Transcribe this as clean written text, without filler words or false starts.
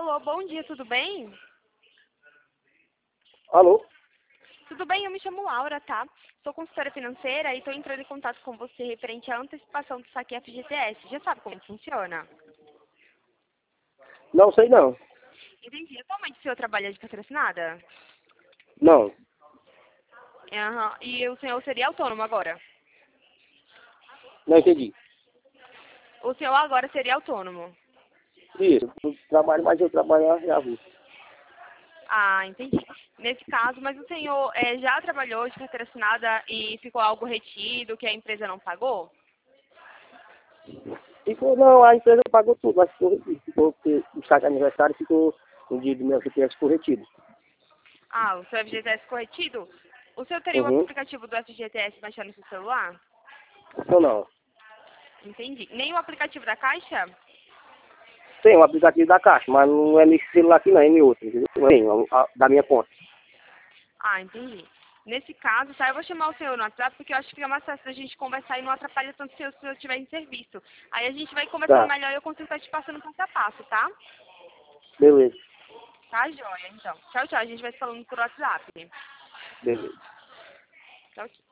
Alô, bom dia, tudo bem? Alô? Tudo bem, eu me chamo Laura, tá? Sou consultora financeira e estou entrando em contato com você referente à antecipação do saque FGTS. Já sabe como funciona? Não sei não. Entendi. Atualmente o senhor trabalha de carteira assinada? Não. Aham. E o senhor seria autônomo agora? Não entendi. O senhor agora seria autônomo? Isso. Eu trabalho, mas eu trabalho na rua. Ah, entendi. Nesse caso, mas o senhor já trabalhou de carteira assinada e ficou algo retido que a empresa não pagou? Ficou, não, a empresa pagou tudo, mas ficou retido. Ficou, porque o saque aniversário ficou, no dia do meu FGTS ficou retido. Ah, o seu FGTS ficou retido? O senhor teria o Uhum. aplicativo do FGTS baixado no seu celular? Ou não. Entendi. Nem o aplicativo da Caixa? Tem um aplicativo da Caixa, mas não é nesse celular aqui não, é em outro, entendeu? Tem, da minha conta. Ah, entendi. Nesse caso, tá, eu vou chamar o senhor no WhatsApp porque eu acho que fica mais fácil da gente conversar e não atrapalha tanto se o senhor estiver em serviço. Aí a gente vai conversando Tá, melhor e eu consigo estar te passando passo a passo, tá? beleza, Tá, joia, então. Tchau, tchau. A gente vai se falando por WhatsApp. beleza. Tchau, tchau.